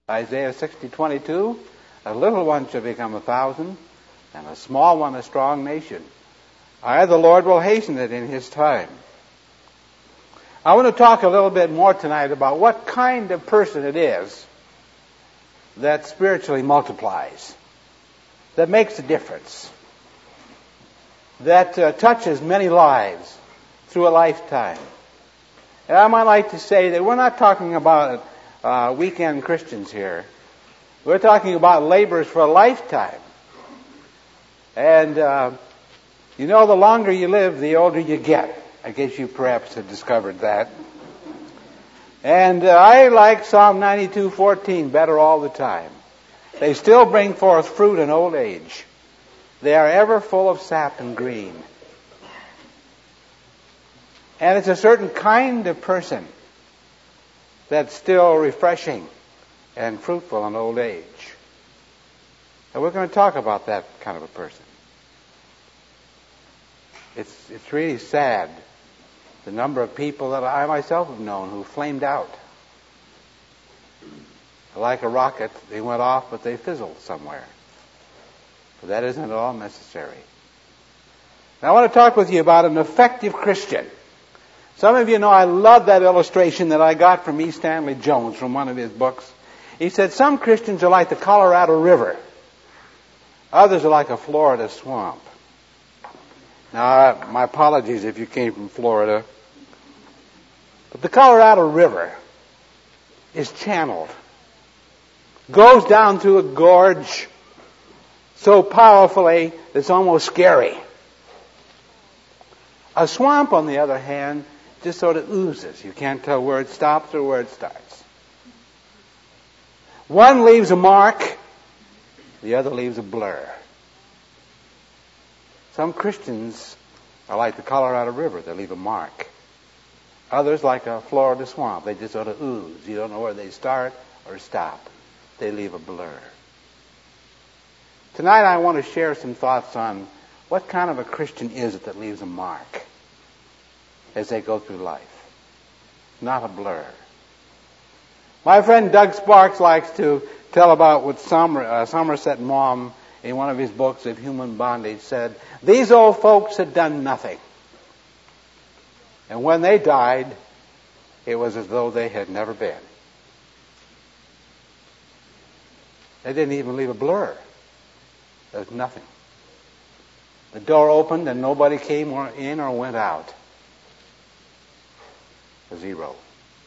Isaiah 60:22, a little one shall become 1,000, and a small one a strong nation. I, the Lord, will hasten it in His time. I want to talk a little bit more tonight about what kind of person it is that spiritually multiplies, that makes a difference, that touches many lives through a lifetime. And I might like to say that we're not talking about weekend Christians here. We're talking about laborers for a lifetime. And, the longer you live, the older you get. I guess you perhaps have discovered that. And I like Psalm 92:14 better all the time. They still bring forth fruit in old age. They are ever full of sap and green. And it's a certain kind of person that's still refreshing and fruitful in old age. And we're going to talk about that kind of a person. It's really sad, the number of people that I myself have known who flamed out. Like a rocket, they went off, but they fizzled somewhere. But that isn't at all necessary. Now I want to talk with you about an effective Christian. Some of you know I love that illustration that I got from E. Stanley Jones from one of his books. He said some Christians are like the Colorado River. Others are like a Florida swamp. Now, my apologies if you came from Florida. But the Colorado River is channeled. Goes down through a gorge so powerfully that it's almost scary. A swamp, on the other hand, just sort of oozes. You can't tell where it stops or where it starts. One leaves a mark, the other leaves a blur. Some Christians are like the Colorado River. They leave a mark. Others like a Florida swamp. They just sort of ooze. You don't know where they start or stop. They leave a blur. Tonight I want to share some thoughts on what kind of a Christian is it that leaves a mark as they go through life. Not a blur. My friend Doug Sparks likes to tell about what Somerset Maugham, in one of his books of Human Bondage, said, these old folks had done nothing. And when they died, it was as though they had never been. They didn't even leave a blur. There was nothing. The door opened and nobody came in or went out. A zero.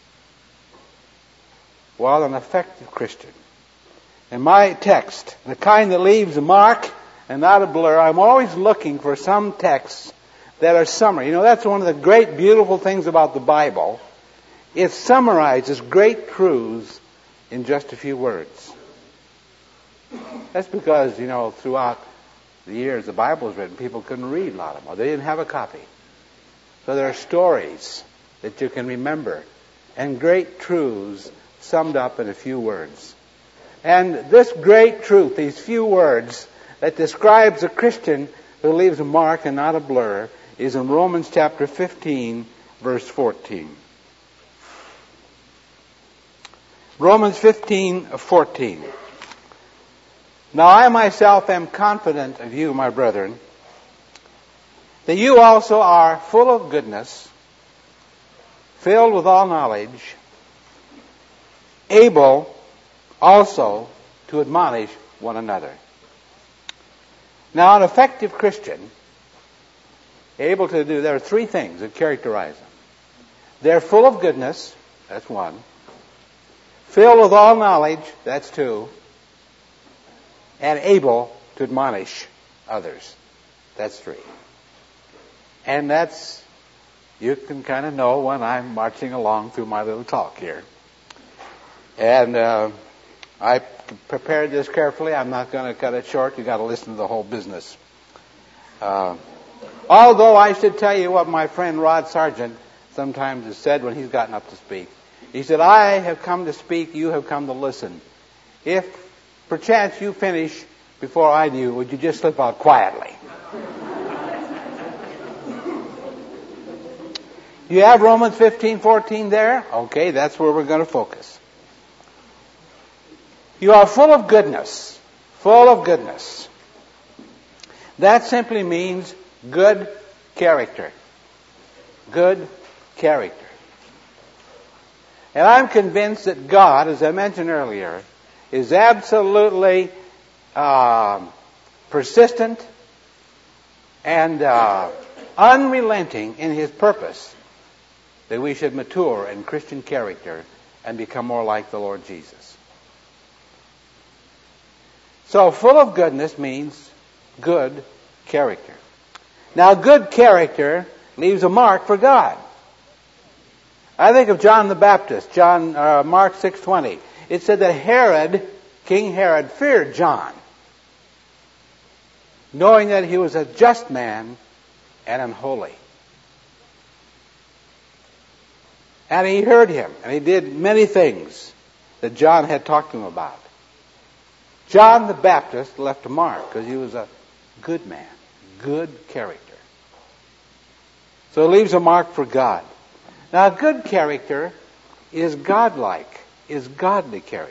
Well, an effective Christian. In my text, the kind that leaves a mark and not a blur, I'm always looking for some texts that are summary. That's one of the great, beautiful things about the Bible. It summarizes great truths in just a few words. That's because, throughout the years the Bible was written, people couldn't read a lot of them, or they didn't have a copy. So there are stories that you can remember, and great truths summed up in a few words. And this great truth, these few words that describes a Christian who leaves a mark and not a blur, is in Romans chapter 15, verse 14. Romans 15:14. Now I myself am confident of you, my brethren, that you also are full of goodness, filled with all knowledge, able also to admonish one another. Now, an effective Christian, there are three things that characterize them. They're full of goodness, that's one. Filled with all knowledge, that's two. And able to admonish others, that's three. And you can kind of know when I'm marching along through my little talk here. And I prepared this carefully. I'm not going to cut it short. You've got to listen to the whole business. Although I should tell you what my friend Rod Sargent sometimes has said when he's gotten up to speak. He said, I have come to speak, you have come to listen. If perchance you finish before I do, would you just slip out quietly? You have Romans 15:14 there? Okay, that's where we're going to focus. You are full of goodness. Full of goodness. That simply means good character. Good character. And I'm convinced that God, as I mentioned earlier, is absolutely persistent and unrelenting in His purpose that we should mature in Christian character and become more like the Lord Jesus. So full of goodness means good character. Now good character leaves a mark for God. I think of John the Baptist, Mark 6:20. It said that King Herod, feared John, knowing that he was a just man and unholy. And he heard him, and he did many things that John had talked to him about. John the Baptist left a mark because he was a good man, good character. So it leaves a mark for God. Now, good character is godlike, is godly character.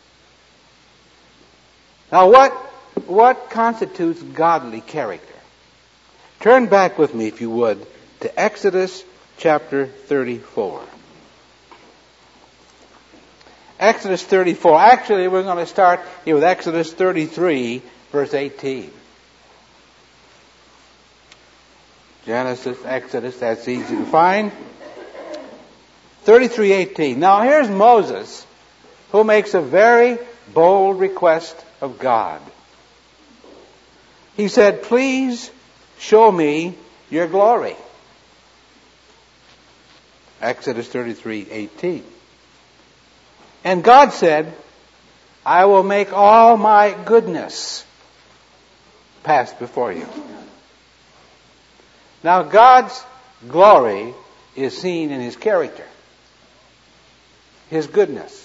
Now, what constitutes godly character? Turn back with me, if you would, to Exodus chapter 34. Exodus 34. Actually, we're going to start here with Exodus 33, verse 18. Genesis, Exodus, that's easy to find. 33:18. Now here's Moses, who makes a very bold request of God. He said, "Please show me your glory." Exodus 33:18. And God said, "I will make all my goodness pass before you." Now God's glory is seen in His character, His goodness.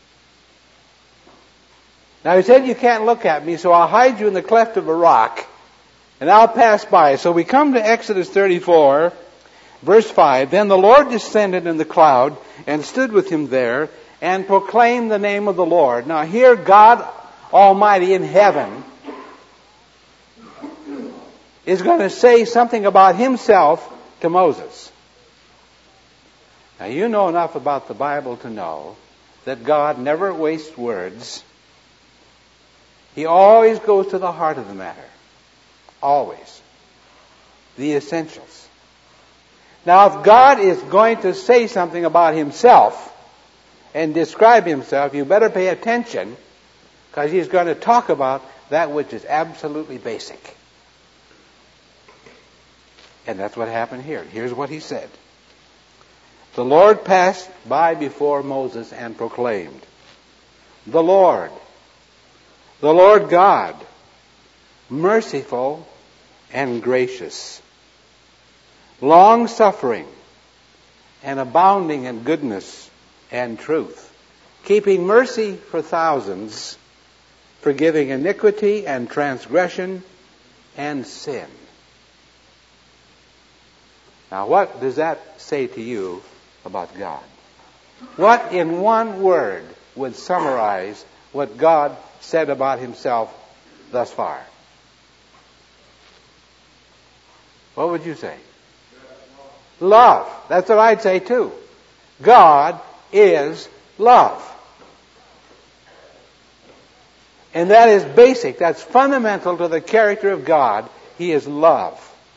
Now He said, "You can't look at me, so I'll hide you in the cleft of a rock, and I'll pass by." So we come to Exodus 34, verse 5. Then the Lord descended in the cloud and stood with him there and proclaimed the name of the Lord. Now here God Almighty in heaven is going to say something about Himself to Moses. Now you know enough about the Bible to know that God never wastes words. He always goes to the heart of the matter. Always. The essentials. Now if God is going to say something about Himself and describe Himself, you better pay attention, because He's going to talk about that which is absolutely basic. And that's what happened here. Here's what He said. The Lord passed by before Moses and proclaimed, the Lord God, merciful and gracious, long-suffering and abounding in goodness and truth, keeping mercy for thousands, forgiving iniquity and transgression and sin. Now, what does that say to you about God? What in one word would summarize what God said about Himself thus far? What would you say? Love. That's what I'd say too. God is love. And that is basic. That's fundamental to the character of God. He is love.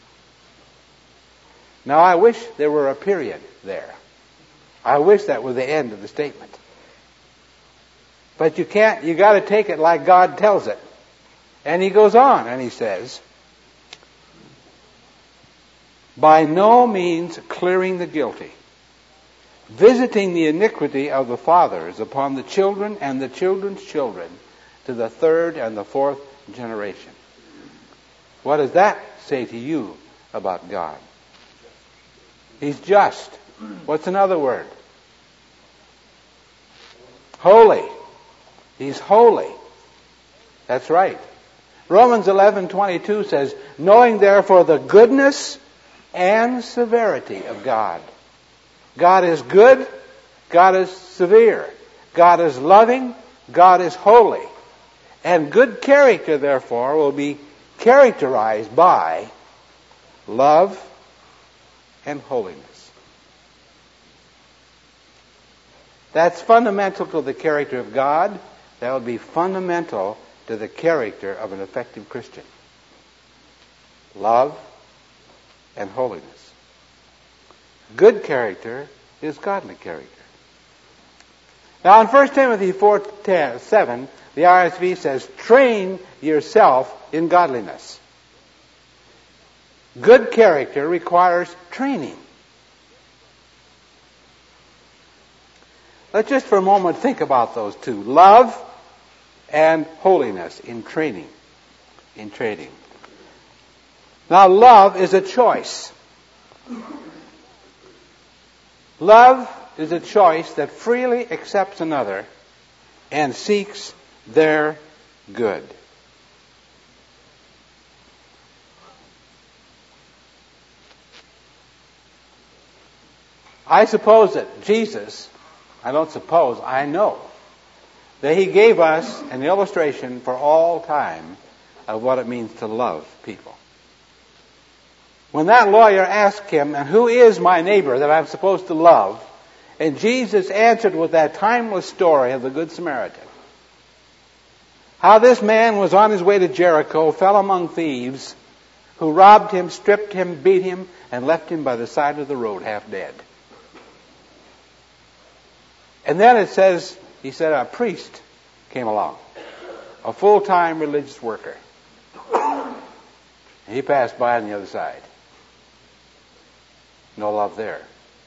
Now I wish there were a period there. I wish that was the end of the statement. But you can't, you got to take it like God tells it. And He goes on and He says, by no means clearing the guilty, visiting the iniquity of the fathers upon the children and the children's children to the third and the fourth generation. What does that say to you about God? He's just. What's another word? Holy. He's holy. That's right. Romans 11:22 says, knowing therefore the goodness and severity of God. God is good. God is severe. God is loving. God is holy. And good character, therefore, will be characterized by love and holiness. That's fundamental to the character of God. That will be fundamental to the character of an effective Christian. Love and holiness. Good character is godly character. Now in 1 Timothy 4:7, the RSV says, train yourself in godliness. Good character requires training. Let's just for a moment think about those two. Love and holiness in training. In training. Now love is a choice. Love is a choice that freely accepts another and seeks their good. I suppose that Jesus, I don't suppose, I know, that he gave us an illustration for all time of what it means to love people. When that lawyer asked him, and who is my neighbor that I'm supposed to love? And Jesus answered with that timeless story of the Good Samaritan. How this man was on his way to Jericho, fell among thieves, who robbed him, stripped him, beat him, and left him by the side of the road half dead. And then it says, he said a priest came along, a full-time religious worker. And he passed by on the other side. No love there.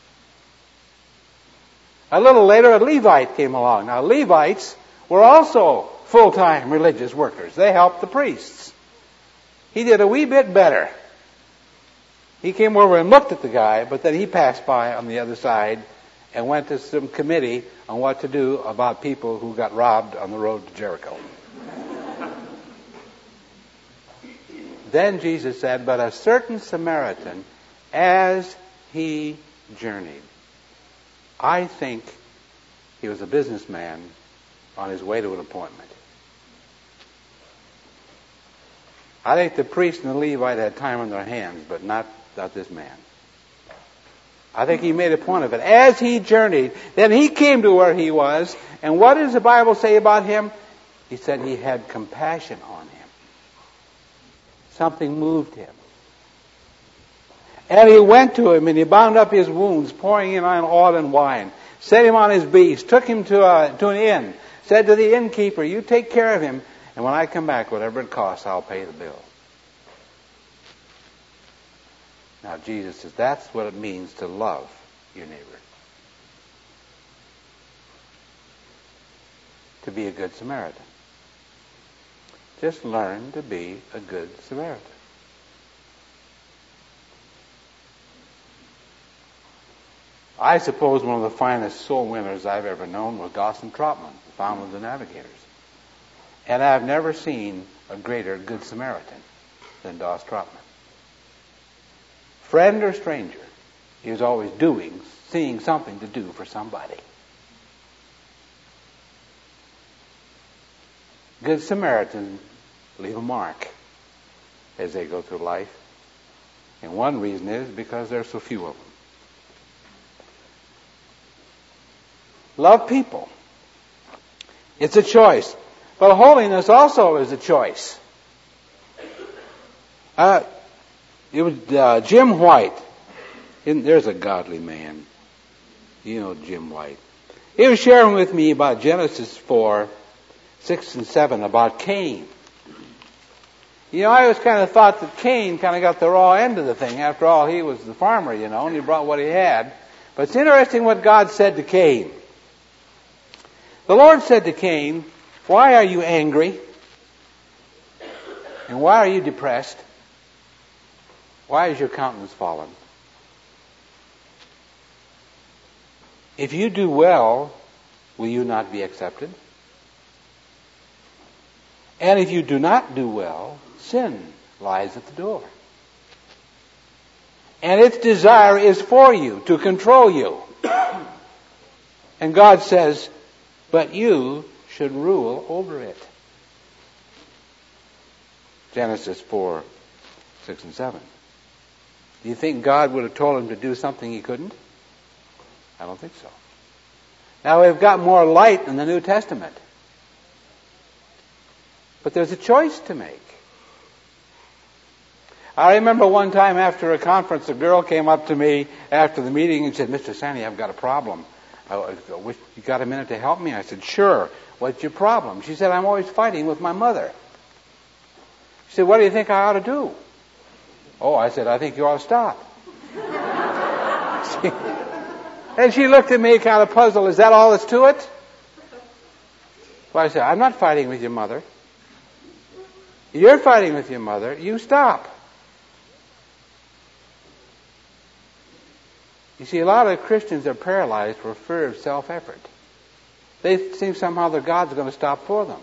A little later, a Levite came along. Now, Levites were also full-time religious workers. They helped the priests. He did a wee bit better. He came over and looked at the guy, but then he passed by on the other side and went to some committee on what to do about people who got robbed on the road to Jericho. Then Jesus said, but a certain Samaritan, as he journeyed. I think he was a businessman on his way to an appointment. I think the priest and the Levite had time on their hands, but not this man. I think he made a point of it. As he journeyed, then he came to where he was, and what does the Bible say about him? He said he had compassion on him. Something moved him. And he went to him and he bound up his wounds, pouring in on oil and wine, set him on his beast, took him to an inn, said to the innkeeper, you take care of him, and when I come back, whatever it costs, I'll pay the bill. Now Jesus says that's what it means to love your neighbor. To be a good Samaritan. Just learn to be a good Samaritan. I suppose one of the finest soul winners I've ever known was Dawson Trotman, the founder of the Navigators. And I've never seen a greater Good Samaritan than Doss Trotman. Friend or stranger, he was always seeing something to do for somebody. Good Samaritans leave a mark as they go through life. And one reason is because there are so few of them. Love people. It's a choice. But holiness also is a choice. It was Jim White. There's a godly man. You know Jim White. He was sharing with me about Genesis 4, 6 and 7, about Cain. You know, I always kind of thought that Cain kind of got the raw end of the thing. After all, he was the farmer, you know, and he brought what he had. But it's interesting what God said to Cain. The Lord said to Cain, why are you angry? And why are you depressed? Why is your countenance fallen? If you do well, will you not be accepted? And if you do not do well, sin lies at the door. And its desire is for you, to control you. And God says, but you should rule over it. Genesis 4, 6 and 7. Do you think God would have told him to do something he couldn't? I don't think so. Now we've got more light in the New Testament. But there's a choice to make. I remember one time after a conference, a girl came up to me after the meeting and said, Mr. Sandy, I've got a problem. You got a minute to help me? I said, sure. What's your problem? She said, I'm always fighting with my mother. She said, what do you think I ought to do? Oh, I said, I think you ought to stop. And she looked at me kind of puzzled. Is that all that's to it? Well, I said, I'm not fighting with your mother. You're fighting with your mother. You stop. You see, a lot of Christians are paralyzed for fear of self-effort. They think somehow that God's going to stop for them.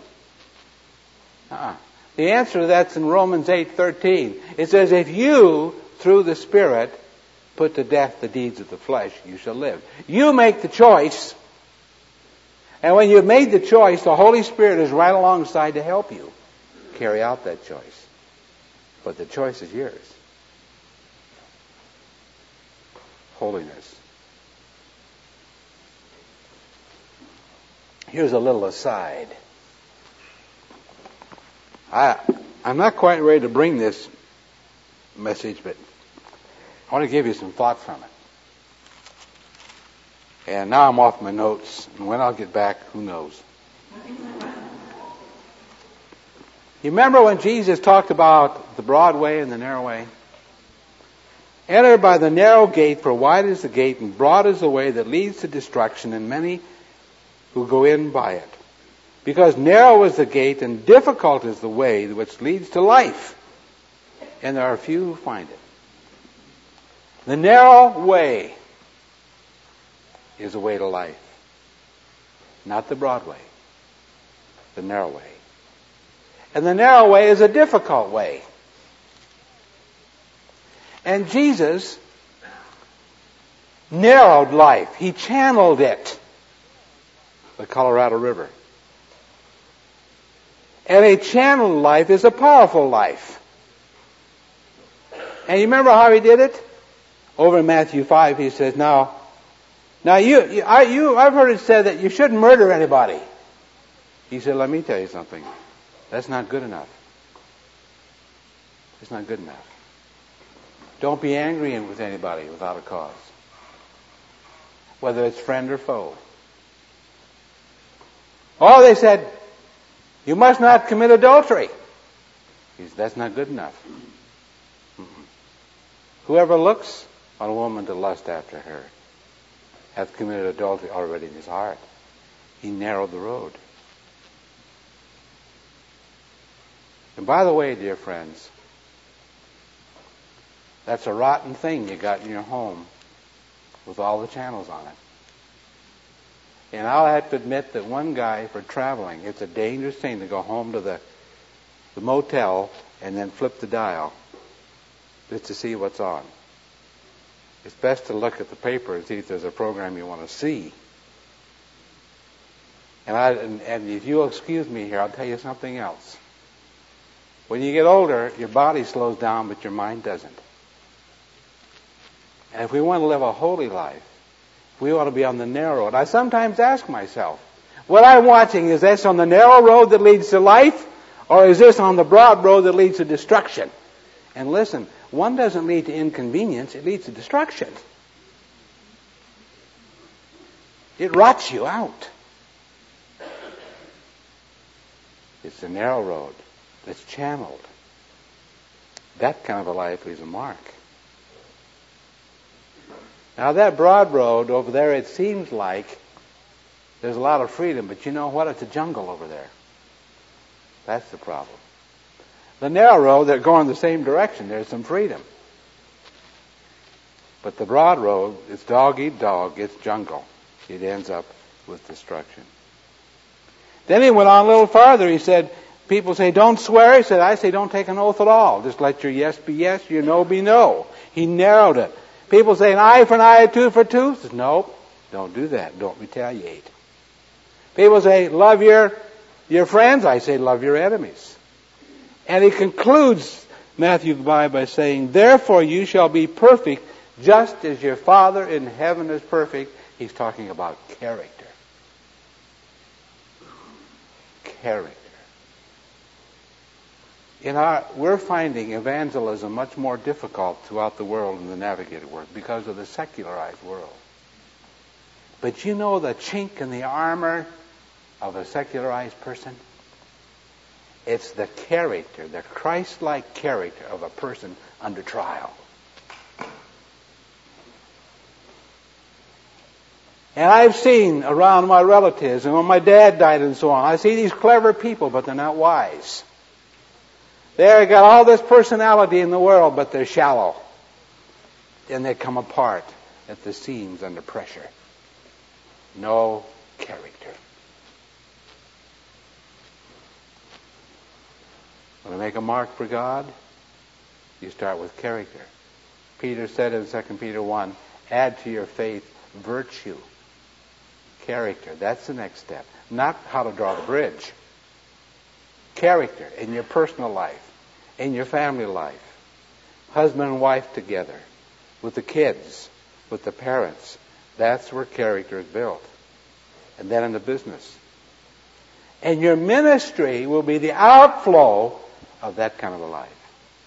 The answer to that's in Romans 8:13. It says, if you, through the Spirit, put to death the deeds of the flesh, you shall live. You make the choice. And when you've made the choice, the Holy Spirit is right alongside to help you carry out that choice. But the choice is yours. Holiness. Here's a little aside. I'm not quite ready to bring this message, but I want to give you some thought from it. And now I'm off my notes, and when I'll get back, who knows? You remember when Jesus talked about the broad way and the narrow way? Enter by the narrow gate, for wide is the gate and broad is the way that leads to destruction, and many who go in by it. Because narrow is the gate and difficult is the way which leads to life, and there are few who find it. The narrow way is the way to life, not the broad way, the narrow way. And the narrow way is a difficult way. And Jesus narrowed life. He channeled it. The Colorado River. And a channeled life is a powerful life. And you remember how he did it? Over in Matthew 5, he says, Now, I've heard it said that you shouldn't murder anybody. He said, let me tell you something. That's not good enough. It's not good enough. Don't be angry with anybody without a cause, whether it's friend or foe. Oh, they said, you must not commit adultery. He said, that's not good enough. Whoever looks on a woman to lust after her hath committed adultery already in his heart. He narrowed the road. And by the way, dear friends, that's a rotten thing you got in your home with all the channels on it. And I'll have to admit that one guy, for traveling, it's a dangerous thing to go home to the motel and then flip the dial just to see what's on. It's best to look at the paper and see if there's a program you want to see. And if you'll excuse me here, I'll tell you something else. When you get older, your body slows down, but your mind doesn't. And if we want to live a holy life, we ought to be on the narrow road. I sometimes ask myself, what I'm watching, is this on the narrow road that leads to life, or is this on the broad road that leads to destruction? And listen, one doesn't lead to inconvenience, it leads to destruction. It rots you out. It's the narrow road that's channeled. That kind of a life leaves a mark. Now that broad road over there, it seems like there's a lot of freedom, but you know what? It's a jungle over there. That's the problem. The narrow road, they're going the same direction. There's some freedom. But the broad road, it's dog eat dog. It's jungle. It ends up with destruction. Then he went on a little farther. He said, people say, don't swear. He said, I say, don't take an oath at all. Just let your yes be yes, your no be no. He narrowed it. People say, an eye for an eye, a tooth for a tooth. He says, nope, don't do that. Don't retaliate. People say, love your your friends? I say, love your enemies. And he concludes Matthew 5 by saying, therefore you shall be perfect, just as your Father in heaven is perfect. He's talking about character. Character. We're finding evangelism much more difficult throughout the world in the navigated world because of the secularized world. But you know the chink in the armor of a secularized person? It's the character, the Christ-like character of a person under trial. And I've seen around my relatives, and when my dad died and so on, I see these clever people, but they're not wise. They've got all this personality in the world, but they're shallow. And they come apart at the seams under pressure. No character. Want to make a mark for God? You start with character. Peter said in 2 Peter 1, add to your faith virtue. Character. That's the next step. Not how to draw the bridge. Character in your personal life, in your family life, husband and wife together, with the kids, with the parents. That's where character is built. And then in the business. And your ministry will be the outflow of that kind of a life.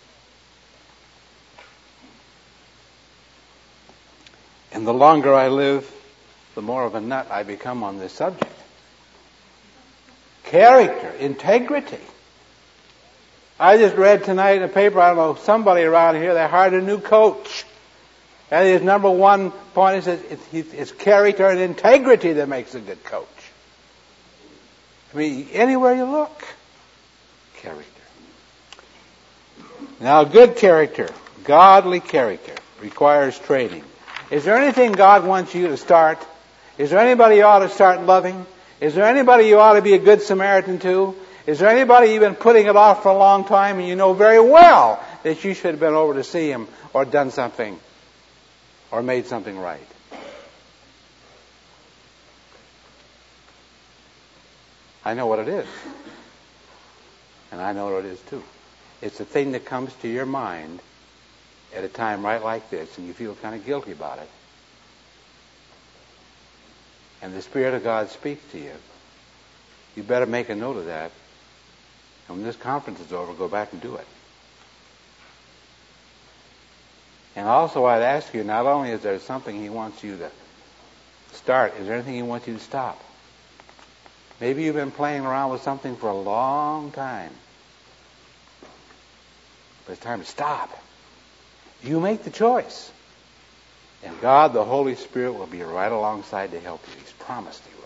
And the longer I live, the more of a nut I become on this subject. Character, integrity. I just read tonight in the paper, I don't know, somebody around here, they hired a new coach. And his number one point is it's character and integrity that makes a good coach. I mean, anywhere you look, character. Now, good character, godly character, requires training. Is there anything God wants you to start? Is there anybody you ought to start loving? Is there anybody you ought to be a good Samaritan to? Is there anybody you've been putting it off for a long time and you know very well that you should have been over to see him or done something or made something right? I know what it is. And I know what it is too. It's the thing that comes to your mind at a time right like this and you feel kind of guilty about it. And the Spirit of God speaks to you. You better make a note of that. And when this conference is over, go back and do it. And also I'd ask you, not only is there something He wants you to start, is there anything He wants you to stop? Maybe you've been playing around with something for a long time. But it's time to stop. You make the choice. And God, the Holy Spirit, will be right alongside to help you. He's promised you.